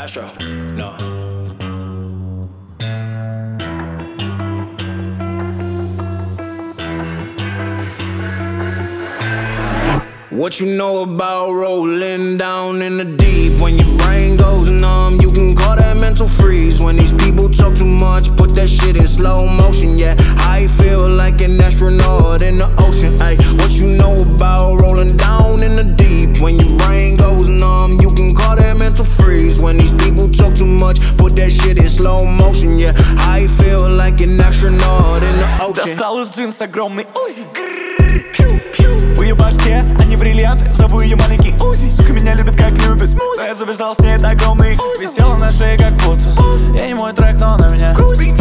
Astro, no. What you know about rolling down in the deep? When your brain goes numb, you can call that mental freeze. When these people talk too much, put that shit in slow motion. Yeah, I feel like an astronaut in the ocean. Ay, what you know about rolling down in the deep? When your brain goes numb, you can call that mental freeze. When these people talk too much, put that shit in slow motion. Yeah, I feel like an astronaut in the ocean. Достал из джинс огромный УЗИ. В ее башке, они бриллианты, зову ее маленький УЗИ. Сука меня любит, как любит смузи. Но я забежал с ней, это огромный висела на шее, как будто я не мой трек, но на меня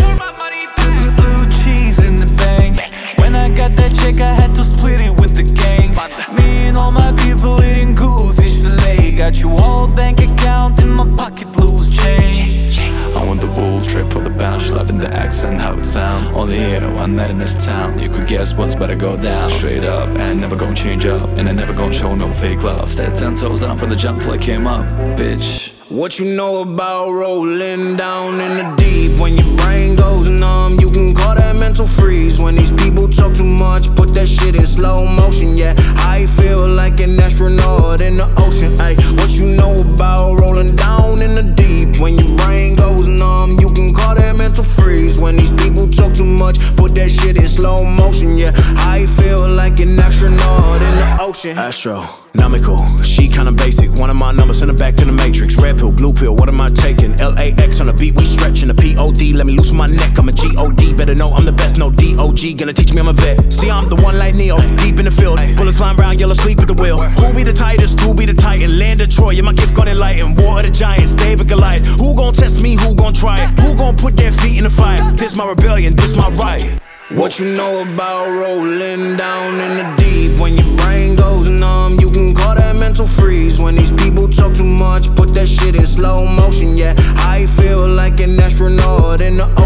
Blue cheese in the bank. When I got that check, I had to split it with the gang. Me and all my people eating good fish fillet. Got you all bank account in my pocket, loose change. I want the bull trip for the bounce, loving the accent, how it sound. Only here, one night in this town. You could guess what's better go down. Straight up, and never gonna change up. And I never gonna show no fake love. Stayed 10 toes down from the jump till I came up, bitch. What you know about rolling down in the deep? When your brain goes numb, you can call that mental freeze. When these people talk too much, put that shit in slow motion. Yeah, I feel like an astronaut in the ocean. Ay, what you know about rolling down in the deep? When your brain goes numb, you can call that mental freeze. When these people talk too much, put that shit in slow motion. Yeah, I feel like an astronaut in the ocean. Astronomical, she kinda basic. One of my numbers, send her back to the matrix. Red pill, blue pill, what am I taking? LAX on the beat, we stretching the POD. Let me loosen my neck, I'm a GOD. Better know I'm the best, no DOG. Gonna teach me I'm a vet. See, I'm the one like Neo, deep in the field. Bullets flying round, yellow sleep at the wheel. Who be the tightest? Who be the titan? Land of Troy, yeah, my gift gonna enlighten. War of the giants, David Goliath. Who gon' test me? Who gon' try it? Who gon' put their feet in the fire? This my rebellion, this my riot. What you know about rolling down in the deep? When your brain goes numb, you can call that mental freeze. When these people talk too much, put that shit in slow motion. Yeah, I feel like an astronaut in the